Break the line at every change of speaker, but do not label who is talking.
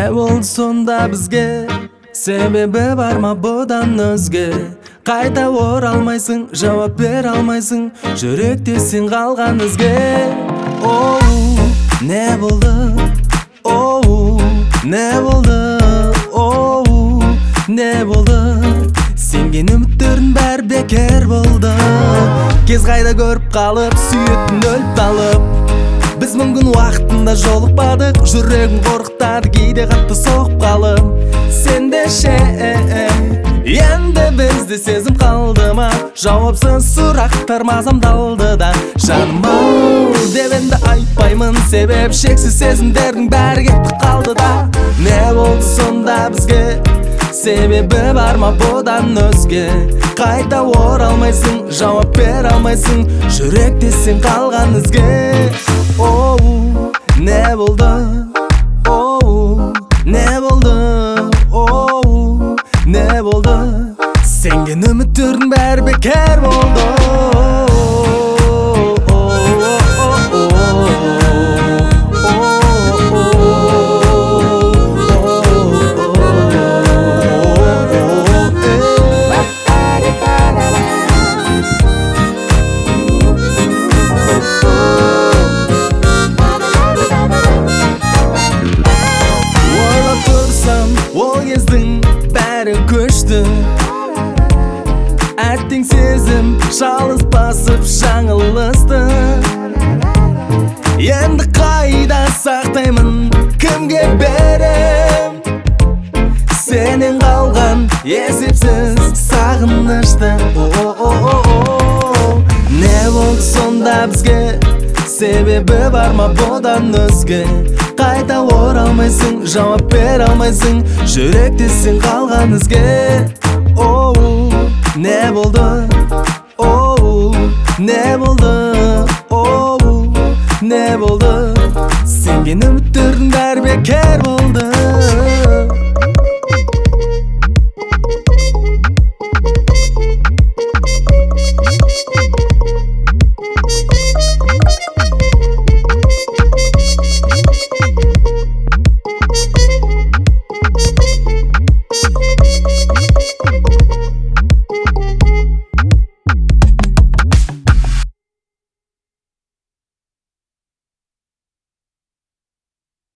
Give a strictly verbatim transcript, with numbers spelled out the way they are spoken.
Ne oldu sonda bizge? Sebebi var mı budan özge? Qayta oralmaysың, жауап бере алмайсың, жүректесің қалған ізге. Оу, не болды? Оу, не болды? Оу, не болды? Сенген үміттердің бәрі бекер болды. Кез қайда көріп қалып, сүйетін өліп талып. Біз мүмкін уақытында жолықпадық, жүрегім қорқытады, кейде қатты соғып қалып. Сен де ше, енді бізде сезім қалды ма? Жауапсыз сұрақтар мазамдалды да. Жаным ау деп енді айтпаймын, себеп шексіз сезімдердің бәрі кетті қалды да. Не болды сонда бізге? Себебі бар ма бұдан өзге? Қайта оралмайсың, жауап бере алмайсың, жүректесің қалған ізге. Оу, не болды? Оу, не болды? Оу, не болды? Сенген үміттердің бәрі бекер болды. Ол кездің бәрі көшті, әттең сезім жалғыз басып жаңылысты. Енді қайда сақтаймын, кімге берем? Сенен қалған есепсіз сағынышты. Не болды сонда бізге? Себебі бар ма бұдан өзге? Қайта оралмайсың, жауап бере алмайсың, жүректесің қалған ізге. Оу, не болды?